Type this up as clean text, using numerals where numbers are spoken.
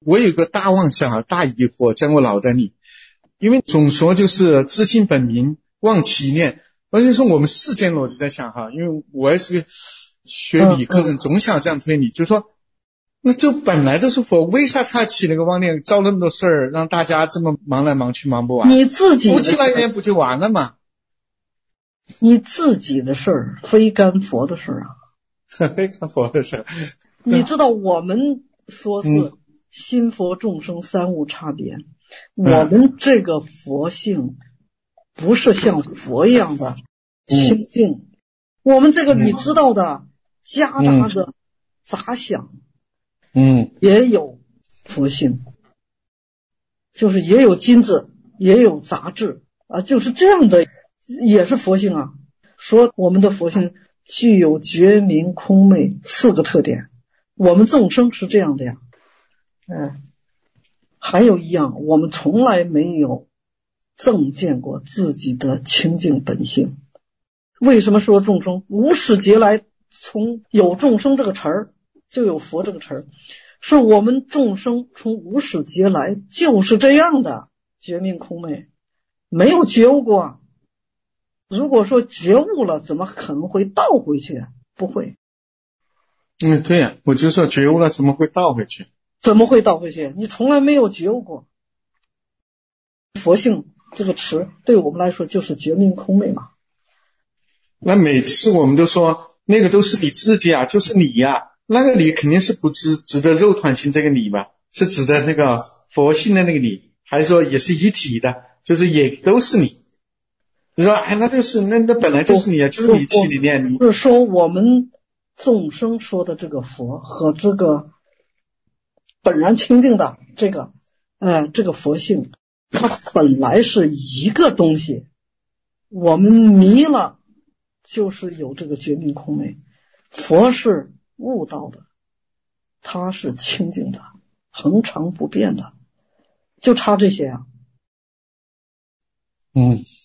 我有个大妄想大疑惑在我脑袋里，因为总说就是知性本明，忘其念。而且说我们世间逻辑在想因为我也是个学理科人，总想这样推理，就是说那就本来都是佛，为啥他起那个妄念，造那么多事儿，让大家这么忙来忙去忙不完？ 你自己夫妻来年不就完了吗？ 你自己的事儿，非干佛的事儿啊。 非干佛的事儿。 你知道我们说是心佛众生三无差别，我们这个佛性不是像佛一样的清净，我们这个你知道的夹杂着杂想，也有佛性，就是也有金子，也有杂质啊，就是这样的，也是佛性啊。说我们的佛性具有觉明空昧四个特点，我们众生是这样的呀。还有一样，我们从来没有正见过自己的清净本性。为什么说众生无始劫来，从有众生这个词儿就有佛这个词儿，是我们众生从无始劫来就是这样的觉明空昧，没有觉悟过。如果说觉悟了，怎么可能会倒回去？不会。 对呀，我就说觉悟了怎么会倒回去？ 怎么会倒回去？你从来没有觉悟过。佛性这个词对我们来说就是觉明空昧嘛。 那每次我们都说那个都是你自己啊，就是你呀，那个你肯定是不指的肉团性这个你吧，是指的那个佛性的那个你，还是说也是一体的，就是也都是你？你说那就是那本来就是你啊，就是你气里面你。 是说我们众生说的这个佛和这个本然清净的这个佛性，它本来是一个东西，我们迷了就是有这个觉明空昧。佛是悟道的，它是清净的，恒常不变的，就差这些啊。